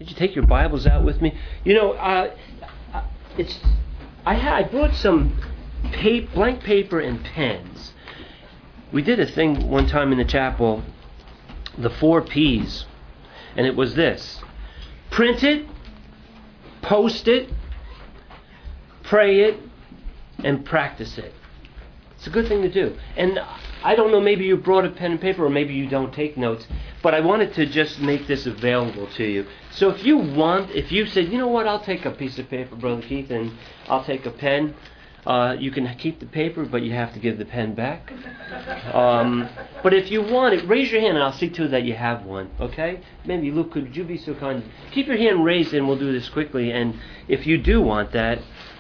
Did you take your Bibles out with me? You know, I brought some blank paper and pens. We did a thing one time in the chapel, the 4 P's, and it was this: print it, post it, pray it, and practice it. It's a good thing to do. And I don't know, maybe you brought a pen and paper, or maybe you don't take notes, but I wanted to just make this available to you. So if you said, you know what, I'll take a piece of paper, Brother Keith, and I'll take a pen, you can keep the paper, but you have to give the pen back. But if you want it, raise your hand, and I'll see to it that you have one, okay? Maybe, Luke, could you be so kind? Keep your hand raised, and we'll do this quickly. And if you do want that,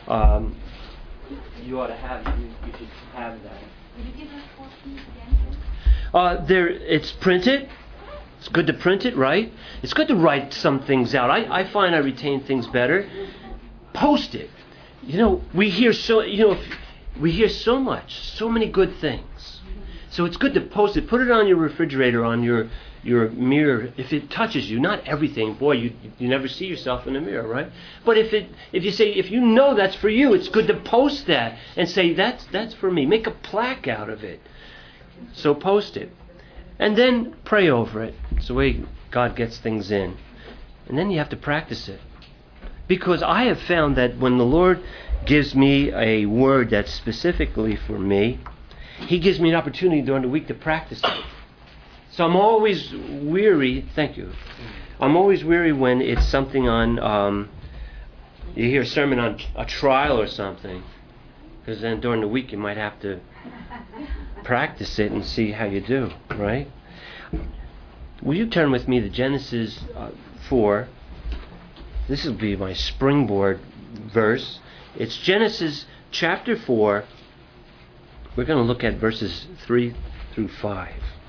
you ought to have it. You should have that. Will you give us 4 P's again? It's printed. It's good to print it, right? It's good to write some things out. I find I retain things better. Post it. You know, we hear so much, so many good things. So it's good to post it. Put it on your refrigerator, on your mirror. If it touches you, not everything. Boy, you never see yourself in the mirror, right? But if you know that's for you, it's good to post that and say that's for me. Make a plaque out of it. So post it. And then pray over it. It's the way God gets things in. And then you have to practice it. Because I have found that when the Lord gives me a word that's specifically for me, He gives me an opportunity during the week to practice it. So I'm always weary. Thank you. I'm always weary when it's something on, you hear a sermon on a trial or something. Because then during the week you might have to practice it and see how you do, right? Will you turn with me to Genesis 4? This will be my springboard verse. It's Genesis chapter 4. We're going to look at verses 3 through 5.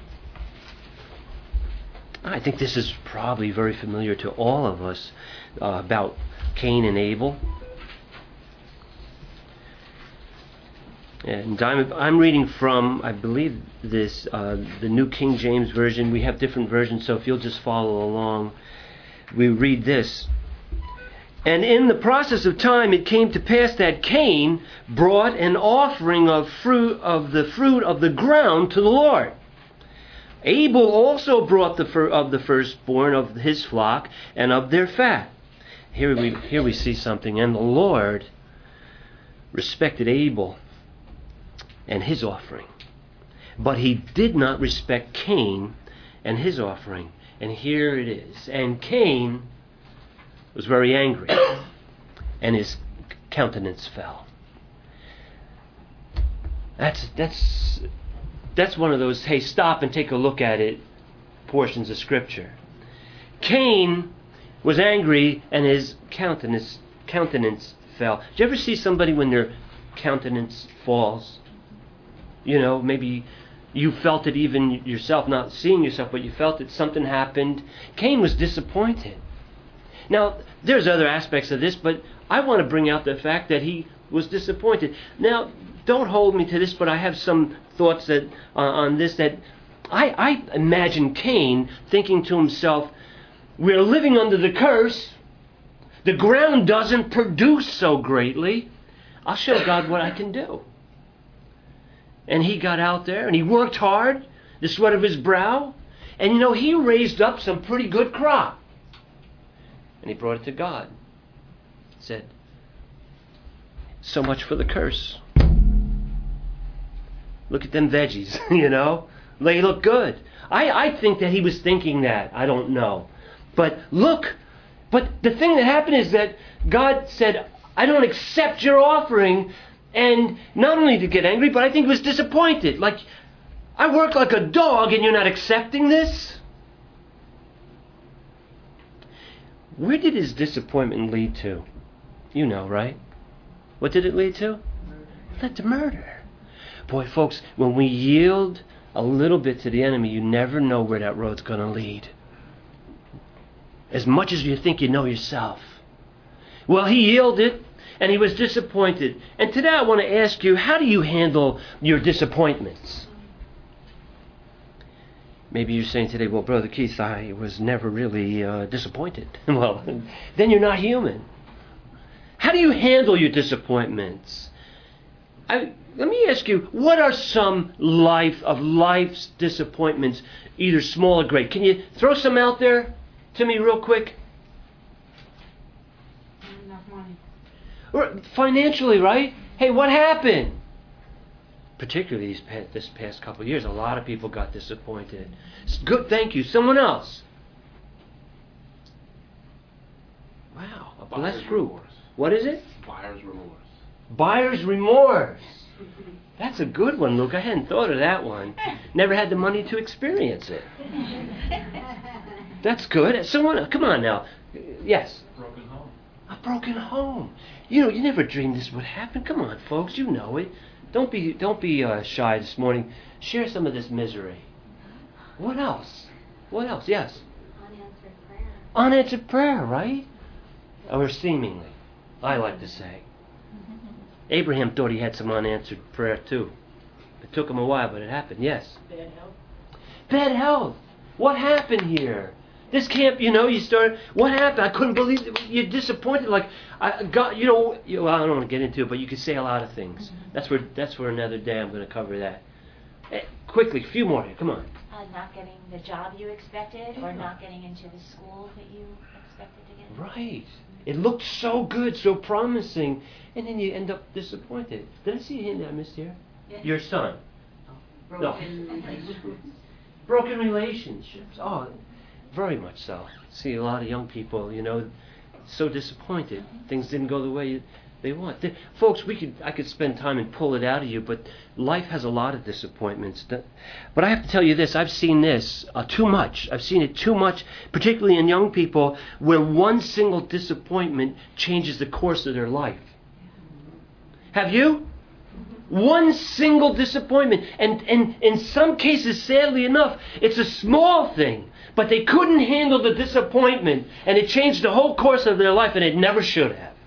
I think this is probably very familiar to all of us about Cain and Abel. And I'm reading from, I believe, the New King James Version. We have different versions, so if you'll just follow along, we read this. And in the process of time, it came to pass that Cain brought an offering of the fruit of the ground to the Lord. Abel also brought of the firstborn of his flock and of their fat. Here we see something. And the Lord respected Abel and his offering, but He did not respect Cain and his offering. And here it is. And Cain was very angry, and his countenance fell. That's one of those, hey, stop and take a look at it, portions of Scripture. Cain was angry, and his countenance fell. Did you ever see somebody when their countenance falls? You know, maybe you felt it even yourself, not seeing yourself, but you felt it, something happened. Cain was disappointed. Now, there's other aspects of this, but I want to bring out the fact that he was disappointed. Now, don't hold me to this, but I have some thoughts that on this, that I imagine Cain thinking to himself, we're living under the curse. The ground doesn't produce so greatly. I'll show God what I can do. And he got out there and he worked hard, the sweat of his brow, and he raised up some pretty good crop. And he brought it to God. He said, so much for the curse. Look at them veggies, They look good. I think that he was thinking that. I don't know. But the thing that happened is that God said, I don't accept your offering. And not only did he get angry, but I think he was disappointed. Like, I work like a dog and you're not accepting this? Where did his disappointment lead to? You know, right? What did it lead to? It led to murder. Boy, folks, when we yield a little bit to the enemy, you never know where that road's going to lead. As much as you think you know yourself. Well, he yielded, and he was disappointed. And today I want to ask you, how do you handle your disappointments? Maybe you're saying today, well, Brother Keith, I was never really disappointed. Well, then you're not human. How do you handle your disappointments? Let me ask you, what are some life's disappointments, either small or great? Can you throw some out there to me real quick? Not enough money. Or financially, right? Hey, what happened? Particularly this past couple of years, a lot of people got disappointed. Good, thank you. Someone else. Wow, a blessed group. Remorse. What is it? Buyer's remorse. Buyer's remorse. That's a good one, Luke. I hadn't thought of that one. Never had the money to experience it. That's good. Someone, come on now. Yes. Broken home. A broken home. You never dreamed this would happen. Come on, folks. You know it. Don't be shy this morning. Share some of this misery. What else? What else? Yes. Unanswered prayer. Unanswered prayer, right? Or seemingly, I like to say. Abraham thought he had some unanswered prayer too. It took him a while, but it happened. Yes. Bad health. Bad health. What happened here? This camp, you start. What happened? I couldn't believe it. You're disappointed. Like I got, well, I don't want to get into it, but you could say a lot of things. That's for another day. I'm going to cover that. Quickly, a few more here. Come on. Not getting the job you expected, or not getting into the school that you expected to get. Right. It looked so good, so promising, and then you end up disappointed. Did I see a hand that I missed here? Yeah. Your son. Broken relationships. Broken relationships. Oh, very much so. See a lot of young people, so disappointed. Things didn't go the way they want. Folks, I could spend time and pull it out of you, but life has a lot of disappointments. But I have to tell you this, I've seen this too much. I've seen it too much, particularly in young people, where one single disappointment changes the course of their life. Have you? One single disappointment. And in some cases, sadly enough, it's a small thing. But they couldn't handle the disappointment, and it changed the whole course of their life, and it never should have.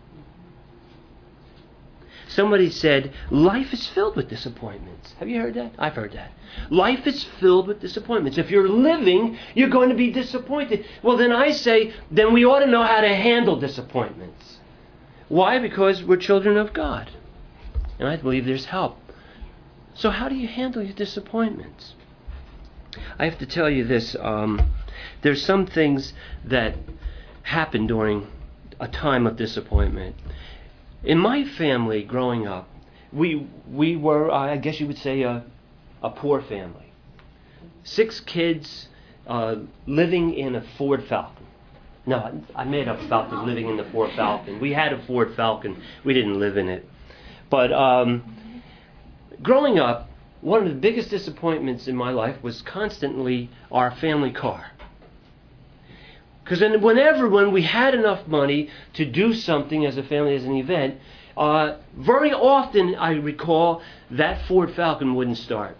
Somebody said, life is filled with disappointments. Have you heard that? I've heard that. Life is filled with disappointments. If you're living, you're going to be disappointed. Well, then I say, then we ought to know how to handle disappointments. Why? Because we're children of God. And I believe there's help. So how do you handle your disappointments? I have to tell you this. There's some things that happen during a time of disappointment. In my family growing up, we were, I guess you would say, a poor family. 6 kids living in a Ford Falcon. No, I made up about the living in the Ford Falcon. We had a Ford Falcon. We didn't live in it. But growing up, one of the biggest disappointments in my life was constantly our family car. Because when we had enough money to do something as a family, as an event, very often I recall that Ford Falcon wouldn't start.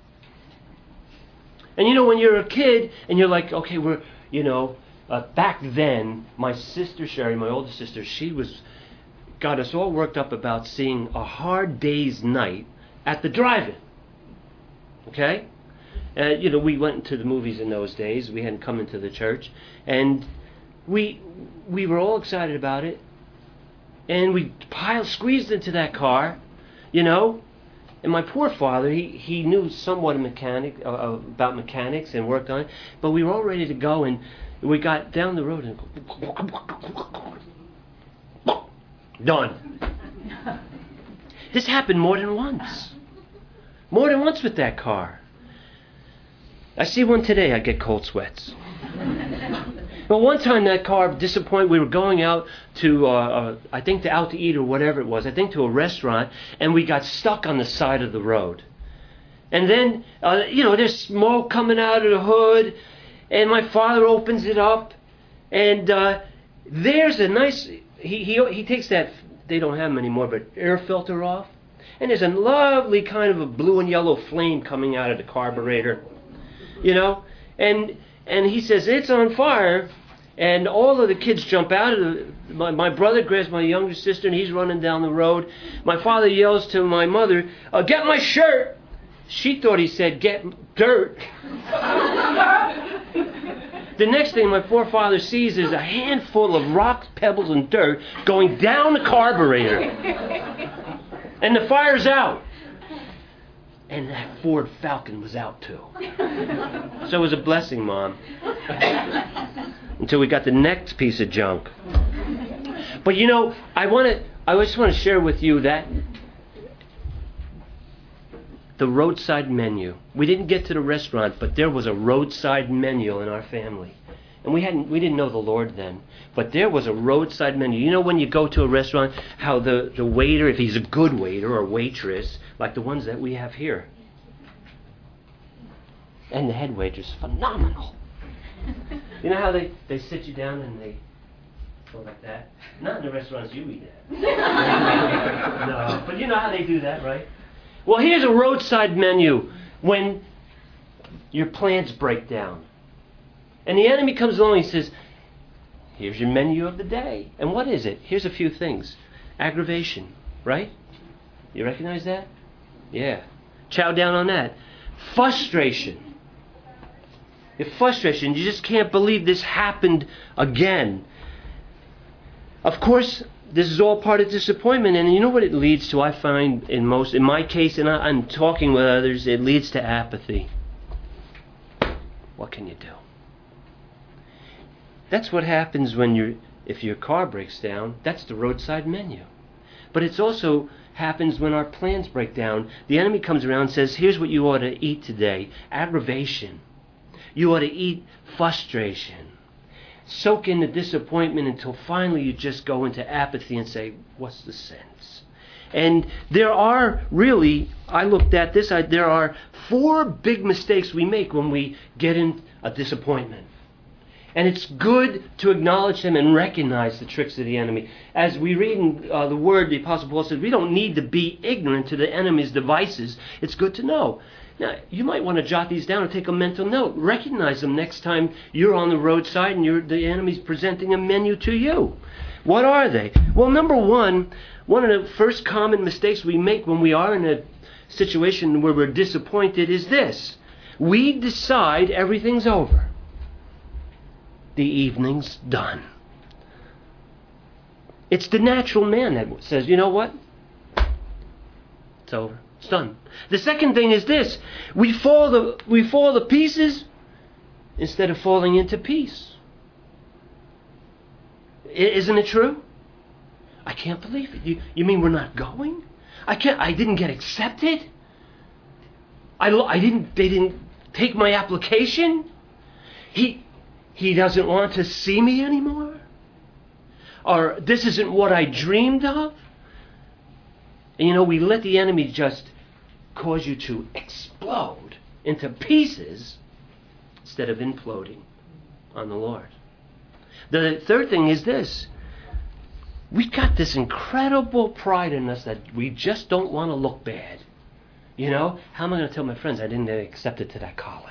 And when you're a kid and you're like, okay, back then, my sister Sherry, my older sister, got us all worked up about seeing A Hard Day's Night at the drive-in. Okay? We went to the movies in those days. We hadn't come into the church. And we were all excited about it. And we squeezed into that car, And my poor father, he knew somewhat about mechanics and worked on it. But we were all ready to go, and we got down the road and done. This happened more than once. More than once with that car. I see one today, I get cold sweats. But one time that car disappointed. We were going out to, I think Out to Eat or whatever it was. I think to a restaurant, and we got stuck on the side of the road. And then, there's smoke coming out of the hood, and my father opens it up, and there's a nice. He takes that. They don't have them anymore, but air filter off, and there's a lovely kind of a blue and yellow flame coming out of the carburetor. And he says, it's on fire, and all of the kids jump out of my brother grabs my younger sister, and he's running down the road. My father yells to my mother, get my shirt, She thought he said, get dirt. The next thing my forefather sees is a handful of rocks, pebbles, and dirt going down the carburetor. And the fire's out. And that Ford Falcon was out too. So it was a blessing, Mom. Until we got the next piece of junk. But you know, I just want to share with you that the roadside menu. We didn't get to the restaurant, but there was a roadside menu in our family. And we didn't know the Lord then. But there was a roadside menu. You know when you go to a restaurant, how the waiter, if he's a good waiter or waitress, like the ones that we have here. And the head waitress, phenomenal. You know how they sit you down and they go like that? Not in the restaurants you eat at. No, but you know how they do that, right? Well, here's a roadside menu when your plans break down. And the enemy comes along and he says, here's your menu of the day. And what is it? Here's a few things. Aggravation, right? You recognize that? Yeah. Chow down on that. Frustration. Your frustration. You just can't believe this happened again. Of course, this is all part of disappointment. And you know what it leads to? I find in my case, and I'm talking with others, it leads to apathy. What can you do? That's what happens if your car breaks down. That's the roadside menu. But it also happens when our plans break down. The enemy comes around and says, here's what you ought to eat today. Aggravation. You ought to eat frustration. Soak in the disappointment until finally you just go into apathy and say, what's the sense? And there are really, I looked at this, there are 4 big mistakes we make when we get in a disappointment. And it's good to acknowledge them and recognize the tricks of the enemy. As we read in the Word, the Apostle Paul says, we don't need to be ignorant to the enemy's devices. It's good to know. Now, you might want to jot these down and take a mental note. Recognize them next time you're on the roadside and the enemy's presenting a menu to you. What are they? Well, number one of the first common mistakes we make when we are in a situation where we're disappointed is this. We decide everything's over. The evening's done. It's the natural man that says, you know what? It's over. It's done. The second thing is this. We fall to pieces instead of falling into peace. Isn't it true? I can't believe it. You mean we're not going? I didn't get accepted? They didn't take my application? He doesn't want to see me anymore? Or this isn't what I dreamed of? And you know, we let the enemy just cause you to explode into pieces instead of imploding on the Lord. The third thing is this. We've got this incredible pride in us that we just don't want to look bad. You know, how am I going to tell my friends I didn't get accepted to that college?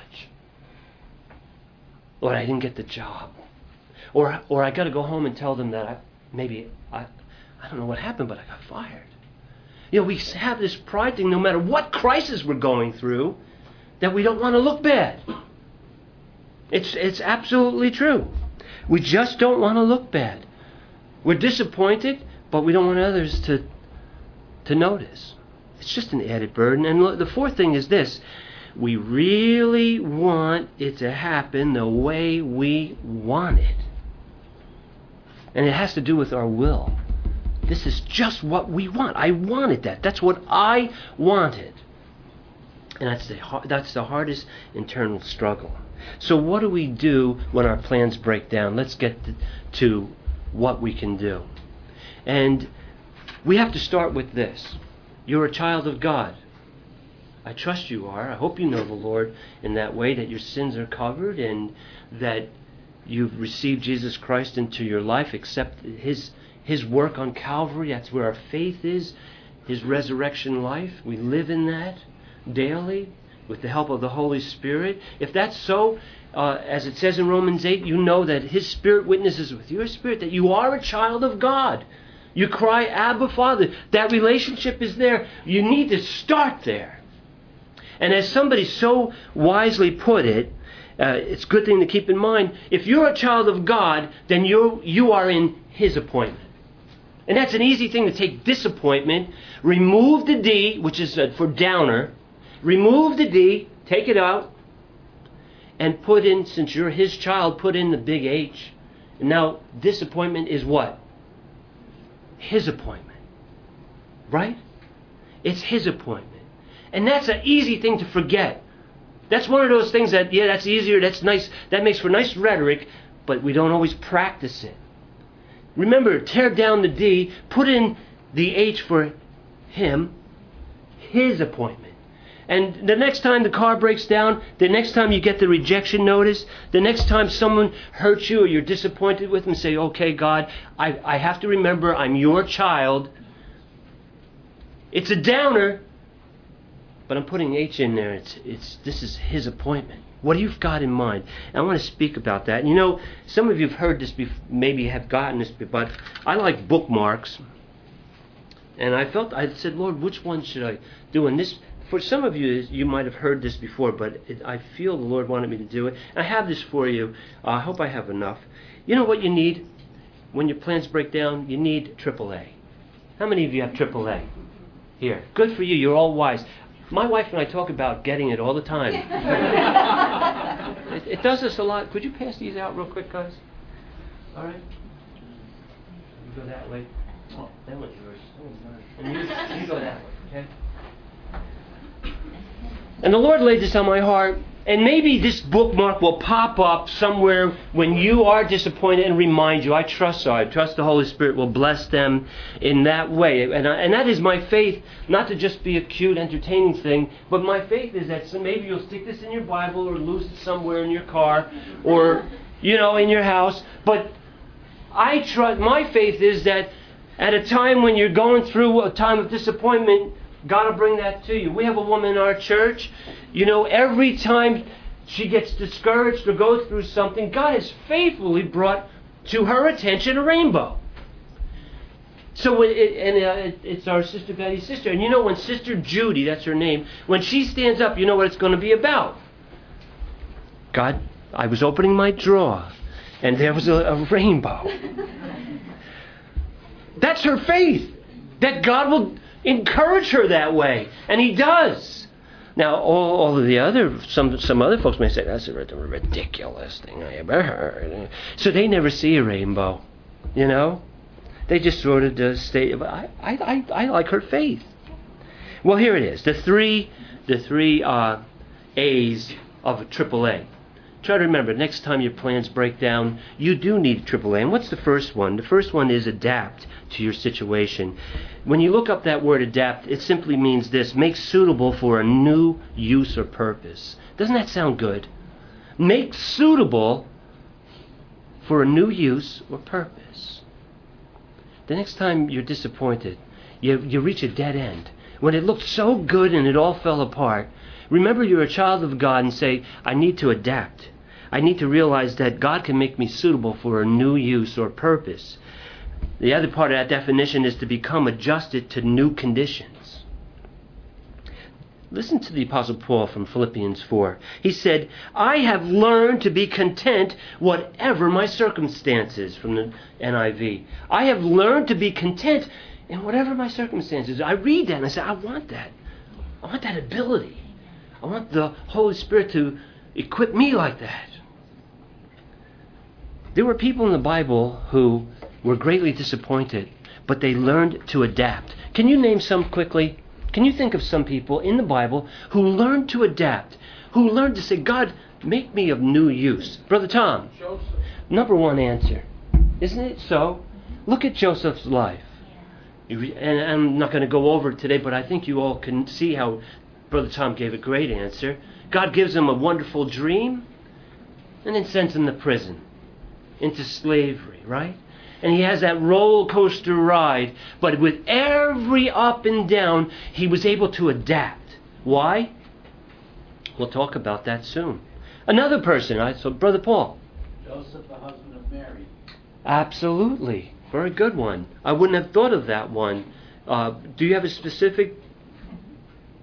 Or I didn't get the job. Or I got to go home and tell them that I don't know what happened, but I got fired. You know, we have this pride thing no matter what crisis we're going through, that we don't want to look bad. It's absolutely true. We just don't want to look bad. We're disappointed, but we don't want others to notice. It's just an added burden. And the fourth thing is this. We really want it to happen the way we want it. And it has to do with our will. This is just what we want. I wanted that. That's what I wanted. And that's the hardest internal struggle. So what do we do when our plans break down? Let's get to what we can do. And we have to start with this. You're a child of God. I trust you are. I hope you know the Lord in that way, that your sins are covered and that you've received Jesus Christ into your life, accept His work on Calvary. That's where our faith is, His resurrection life. We live in that daily with the help of the Holy Spirit. If that's so, as it says in Romans 8, you know that His Spirit witnesses with your spirit that you are a child of God. You cry, Abba, Father. That relationship is there. You need to start there. And as somebody so wisely put it, it's a good thing to keep in mind, if you're a child of God, then you are in His appointment. And that's an easy thing to take disappointment, remove the D, which is for downer, remove the D, take it out, and put in, since you're His child, put in the big H. And now disappointment is what? His appointment. Right? It's His appointment. And that's an easy thing to forget. That's one of those things that, yeah, that's easier, that's nice, that makes for nice rhetoric, but we don't always practice it. Remember, tear down the D, put in the H for Him, His appointment. And the next time the car breaks down, the next time you get the rejection notice, the next time someone hurts you or you're disappointed with them, say, okay, God, I have to remember I'm your child. It's a downer, but I'm putting H in there. This is His appointment. What do you've got in mind? And I want to speak about that. And you know, some of you have heard this, maybe have gotten this, but I like bookmarks. And I said, Lord, which one should I do? And this, for some of you, you might have heard this before, but I feel the Lord wanted me to do it. And I have this for you. I hope I have enough. You know what you need when your plans break down? You need AAA. How many of you have AAA? Here. Good for you. You're all wise. My wife and I talk about getting it all the time. It does us a lot. Could you pass these out real quick, guys? All right. You go that way. Oh, that one's yours. And you go that way, okay? And the Lord laid this on my heart. And maybe this bookmark will pop up somewhere when you are disappointed and remind you. I trust so. I trust the Holy Spirit will bless them in that way. And that is my faith, not to just be a cute, entertaining thing, but my faith is that maybe you'll stick this in your Bible or loose it somewhere in your car or, in your house. But I trust, my faith is that at a time when you're going through a time of disappointment, God will bring that to you. We have a woman in our church, every time she gets discouraged or goes through something, God has faithfully brought to her attention a rainbow. So, it's our Sister Betty's sister. And when Sister Judy, that's her name, when she stands up, you know what it's going to be about. God, I was opening my drawer, and there was a rainbow. That's her faith, that God will encourage her that way, and He does. Now, all of the other, some other folks may say, that's a ridiculous thing I ever heard. So they never see a rainbow, They just sort of stay. I like her faith. Well, here it is. The three A's of a AAA. Try to remember, next time your plans break down, you do need AAA. And what's the first one? The first one is adapt to your situation. When you look up that word adapt, it simply means this: make suitable for a new use or purpose. Doesn't that sound good? Make suitable for a new use or purpose. The next time you're disappointed, you reach a dead end. When it looked so good and it all fell apart, remember you're a child of God and say, I need to adapt. I need to realize that God can make me suitable for a new use or purpose. The other part of that definition is to become adjusted to new conditions. Listen to the Apostle Paul from Philippians 4. He said, I have learned to be content whatever my circumstances, from the NIV. I have learned to be content in whatever my circumstances. I read that and I say, I want that. I want that ability. I want the Holy Spirit to equip me like that. There were people in the Bible who were greatly disappointed, but they learned to adapt. Can you name some quickly? Can you think of some people in the Bible who learned to adapt, who learned to say, God, make me of new use? Brother Tom, Joseph. Number one answer. Isn't it so? Look at Joseph's life. And I'm not going to go over it today, but I think you all can see how Brother Tom gave a great answer. God gives him a wonderful dream and then sends him to prison, into slavery, right? And he has that roller coaster ride, but with every up and down, he was able to adapt. Why? We'll talk about that soon. Another person, so Brother Paul. Joseph, the husband of Mary. Absolutely. Very good one. I wouldn't have thought of that one. Do you have a specific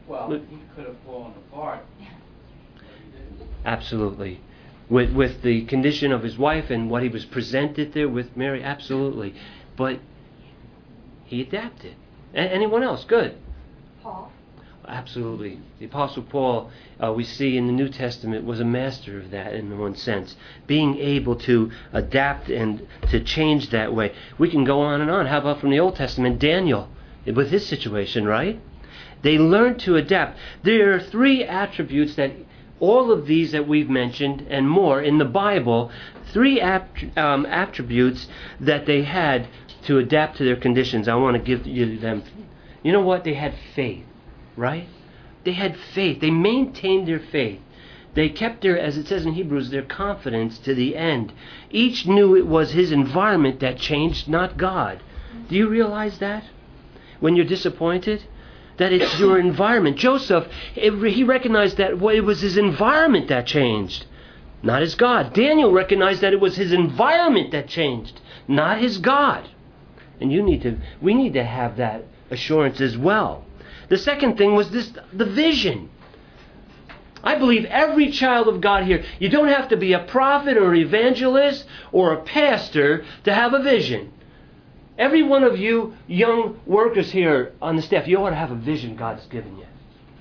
Well, he could have fallen apart. Absolutely. With the condition of his wife and what he was presented there with Mary, absolutely. But he adapted. Anyone else? Good. Paul. Absolutely. The Apostle Paul, we see in the New Testament, was a master of that in one sense. Being able to adapt and to change that way. We can go on and on. How about from the Old Testament? Daniel, with his situation, right? They learned to adapt. There are 3 attributes that all of these that we've mentioned and more in the Bible, 3 attributes that they had to adapt to their conditions. I want to give you them. You know what? They had faith, right? They had faith. They maintained their faith. They kept their, as it says in Hebrews, their confidence to the end. Each knew it was his environment that changed, not God. Do you realize that? When you're disappointed? That it's your environment. Joseph, he recognized that it was his environment that changed, not his God. Daniel recognized that it was his environment that changed, not his God. And we need to have that assurance as well. The second thing was the vision. I believe every child of God here, you don't have to be a prophet or an evangelist or a pastor to have a vision. Every one of you young workers here on the staff, you ought to have a vision God's given you.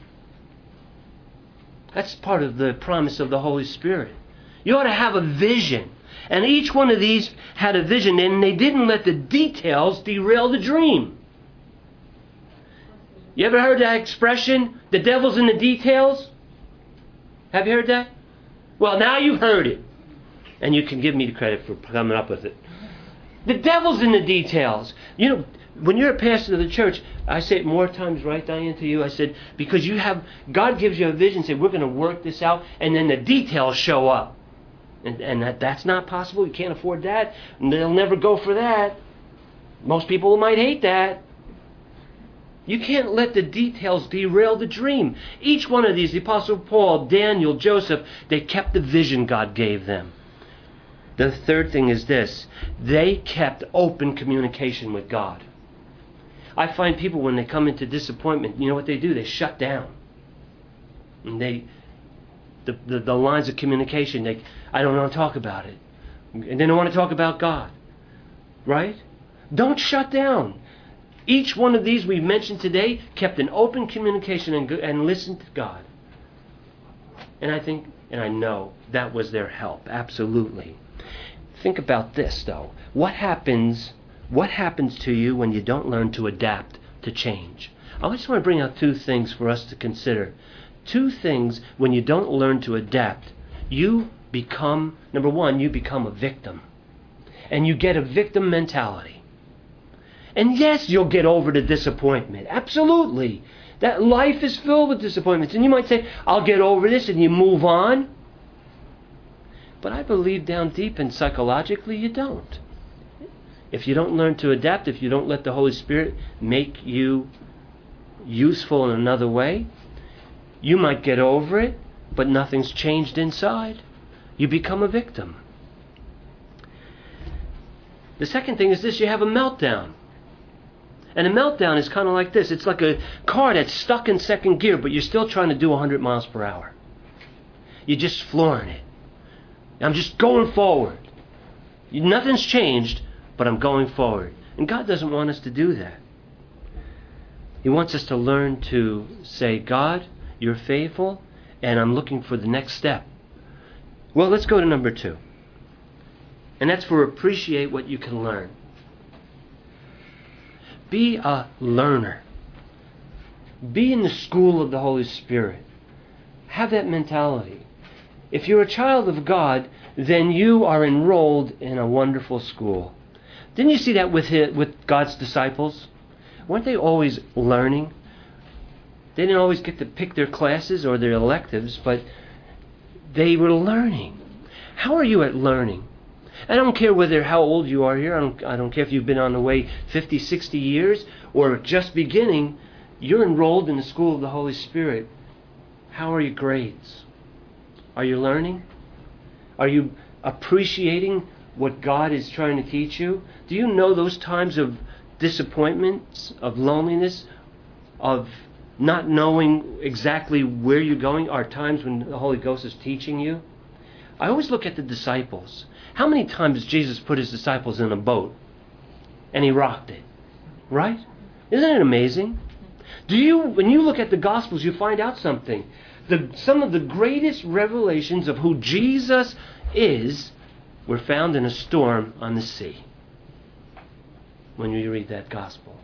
That's part of the promise of the Holy Spirit. You ought to have a vision. And each one of these had a vision, and they didn't let the details derail the dream. You ever heard that expression, the devil's in the details? Have you heard that? Well, now you've heard it. And you can give me the credit for coming up with it. The devil's in the details. You know, when you're a pastor of the church, I say it more times, right, Diane, to you, I said, because God gives you a vision, say, we're going to work this out, and then the details show up. And that's not possible. You can't afford that. And they'll never go for that. Most people might hate that. You can't let the details derail the dream. Each one of these, the Apostle Paul, Daniel, Joseph, they kept the vision God gave them. The third thing is this. They kept open communication with God. I find people when they come into disappointment, you know what they do? They shut down. And the lines of communication, I don't want to talk about it. And they don't want to talk about God. Right? Don't shut down. Each one of these we've mentioned today kept an open communication and listened to God. And I think, and I know, that was their help. Absolutely. Think about this, though. What happens to you when you don't learn to adapt to change? I just want to bring out 2 things for us to consider. 2 things when you don't learn to adapt. You become, number 1, you become a victim. And you get a victim mentality. And yes, you'll get over the disappointment. Absolutely. That life is filled with disappointments. And you might say, I'll get over this, and you move on. But I believe down deep and psychologically you don't. If you don't learn to adapt, if you don't let the Holy Spirit make you useful in another way, you might get over it, but nothing's changed inside. You become a victim. The second thing is this, you have a meltdown. And a meltdown is kind of like this. It's like a car that's stuck in second gear, but you're still trying to do 100 miles per hour. You're just flooring it. I'm just going forward. Nothing's changed, but I'm going forward. And God doesn't want us to do that. He wants us to learn to say, God, you're faithful, and I'm looking for the next step. Well, let's go to number 2. And that's for appreciate what you can learn. Be a learner. Be in the school of the Holy Spirit. Have that mentality. If you're a child of God, then you are enrolled in a wonderful school. Didn't you see that with God's disciples? Weren't they always learning? They didn't always get to pick their classes or their electives, but they were learning. How are you at learning? I don't care how old you are here. I don't care if you've been on the way 50, 60 years or just beginning. You're enrolled in the school of the Holy Spirit. How are your grades? Are you learning? Are you appreciating what God is trying to teach you? Do you know those times of disappointments, of loneliness, of not knowing exactly where you're going are times when the Holy Ghost is teaching you. I always look at the disciples. How many times Jesus put his disciples in a boat and he rocked it? Right? Isn't it amazing? When you look at the Gospels, you find out something. Some of the greatest revelations of who Jesus is were found in a storm on the sea. When you read that Gospel.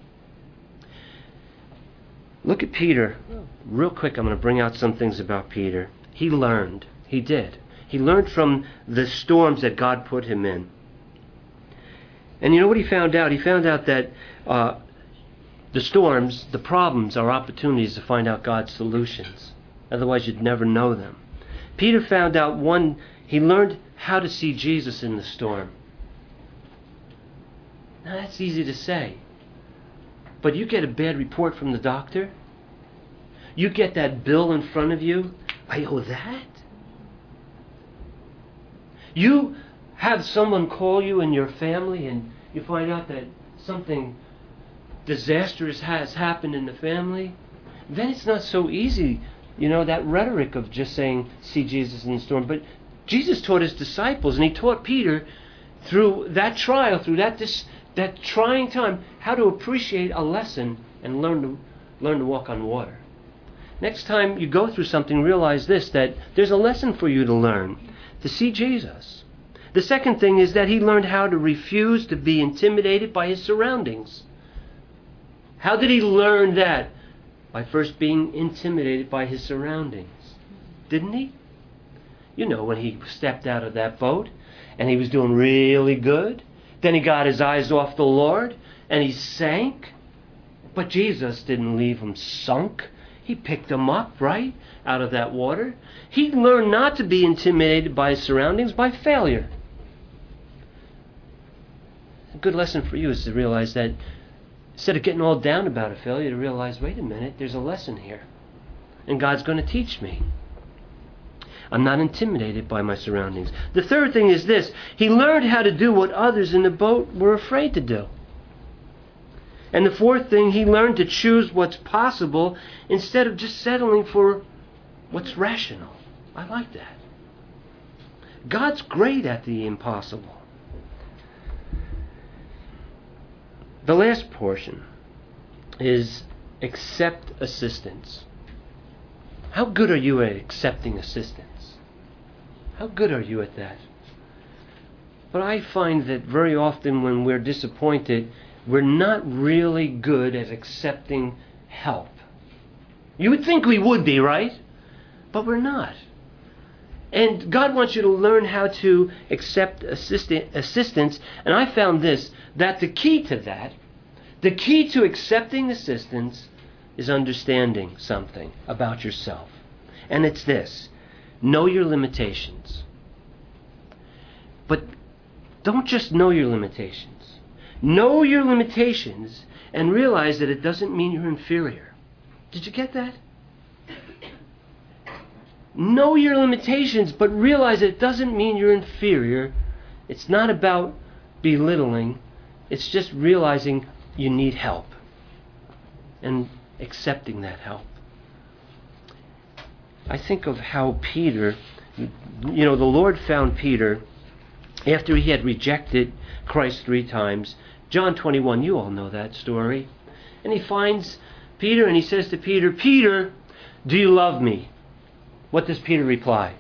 Look at Peter. Real quick, I'm going to bring out some things about Peter. He learned. He did. He learned from the storms that God put him in. And you know what he found out? He found out that the storms, the problems, are opportunities to find out God's solutions. Otherwise, you'd never know them. Peter found out he learned how to see Jesus in the storm. Now, that's easy to say. But you get a bad report from the doctor. You get that bill in front of you. I owe that? You have someone call you in your family and you find out that something disastrous has happened in the family. Then it's not so easy, that rhetoric of just saying, see Jesus in the storm. But Jesus taught his disciples, and he taught Peter through that trial, through that trying time, how to appreciate a lesson and learn to walk on water. Next time you go through something, realize this, that there's a lesson for you to learn, to see Jesus. The second thing is that he learned how to refuse to be intimidated by his surroundings. How did he learn that? By first being intimidated by his surroundings. Didn't he? When he stepped out of that boat and he was doing really good. Then he got his eyes off the Lord and he sank. But Jesus didn't leave him sunk. He picked him up, right, out of that water. He learned not to be intimidated by his surroundings, by failure. A good lesson for you is to realize that instead of getting all down about a failure, to realize, wait a minute, there's a lesson here. And God's going to teach me. I'm not intimidated by my surroundings. The third thing is this. He learned how to do what others in the boat were afraid to do. And the fourth thing, he learned to choose what's possible instead of just settling for what's rational. I like that. God's great at the impossible. The last portion is accept assistance. How good are you at accepting assistance? How good are you at that? But I find that very often when we're disappointed, we're not really good at accepting help. You would think we would be, right? But we're not. And God wants you to learn how to accept assistance. And I found this, that the key to accepting assistance is understanding something about yourself. And it's this. Know your limitations. But don't just know your limitations. Know your limitations and realize that it doesn't mean you're inferior. Did you get that? Know your limitations, but realize that it doesn't mean you're inferior. It's not about belittling. It's just realizing you need help and accepting that help. I think of how Peter, the Lord found Peter after he had rejected Christ 3 times. John 21, you all know that story. And he finds Peter and he says to Peter, Peter, do you love me? What does Peter reply?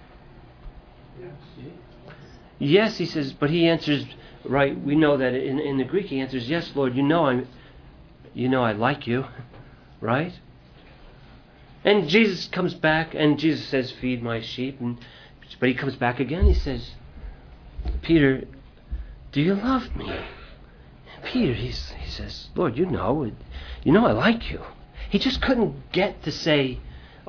Yes, he says, but he answers, right, we know that in the Greek he answers, yes, Lord, you know I like you, right? And Jesus comes back and Jesus says, feed my sheep. But he comes back again, he says, Peter, do you love me? And Peter, he says, Lord, you know I like you. He just couldn't get to say,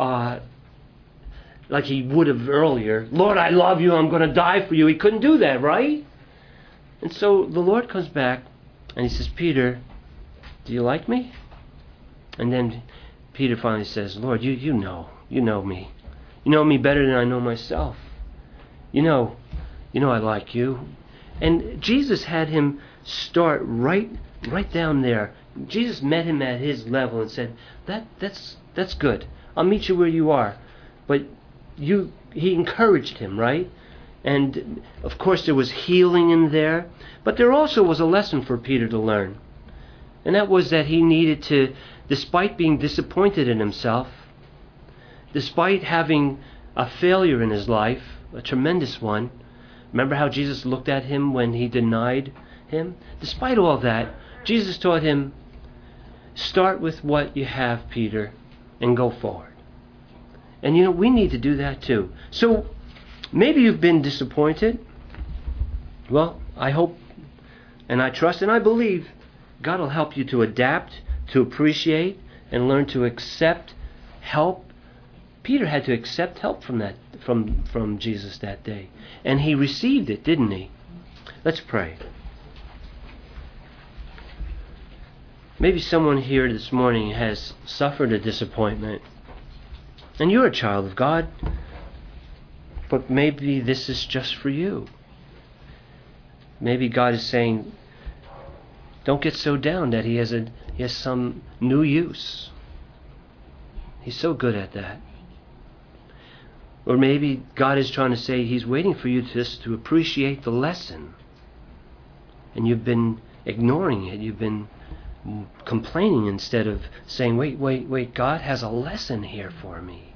like he would have earlier, Lord, I love you, I'm going to die for you. He couldn't do that, right? And so the Lord comes back and he says, Peter, do you like me? And then Peter finally says, Lord, you know me. You know me better than I know myself. You know I like you. And Jesus had him start right down there Jesus met him at his level and said, that's good. I'll meet you where you are. But he encouraged him, right? And of course there was healing in there. But there also was a lesson for Peter to learn. And that was that he needed to, despite being disappointed in himself, despite having a failure in his life, a tremendous one. Remember how Jesus looked at him when he denied him? Despite all that, Jesus taught him, start with what you have, Peter, and go forward. And we need to do that too. So maybe you've been disappointed. Well, I hope and I trust and I believe God will help you to adapt, to appreciate, and learn to accept help. Peter had to accept help from Jesus that day. And he received it, didn't he? Let's pray. Maybe someone here this morning has suffered a disappointment. And you're a child of God. But maybe this is just for you. Maybe God is saying, don't get so down that he has some new use. He's so good at that. Or maybe God is trying to say he's waiting for you just to appreciate the lesson. And you've been ignoring it. You've been complaining instead of saying, wait, God has a lesson here for me.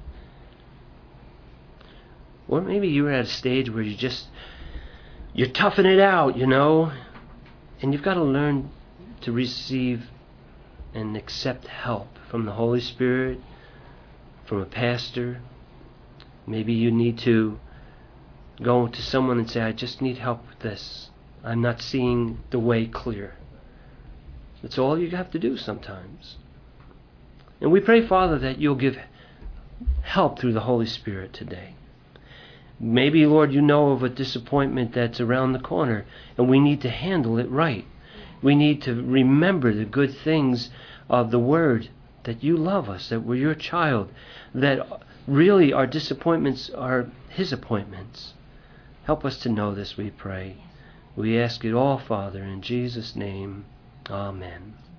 Or maybe you're at a stage where you're toughing it out, and you've got to learn to receive and accept help from the Holy Spirit, from a pastor. Maybe you need to go to someone and say, I just need help with this. I'm not seeing the way clear. That's all you have to do sometimes. And we pray, Father, that you'll give help through the Holy Spirit today. Maybe, Lord, you know of a disappointment that's around the corner, and we need to handle it right. We need to remember the good things of the Word, that you love us, that we're your child, that really our disappointments are his appointments. Help us to know this, we pray. We ask it all, Father, in Jesus' name. Amen.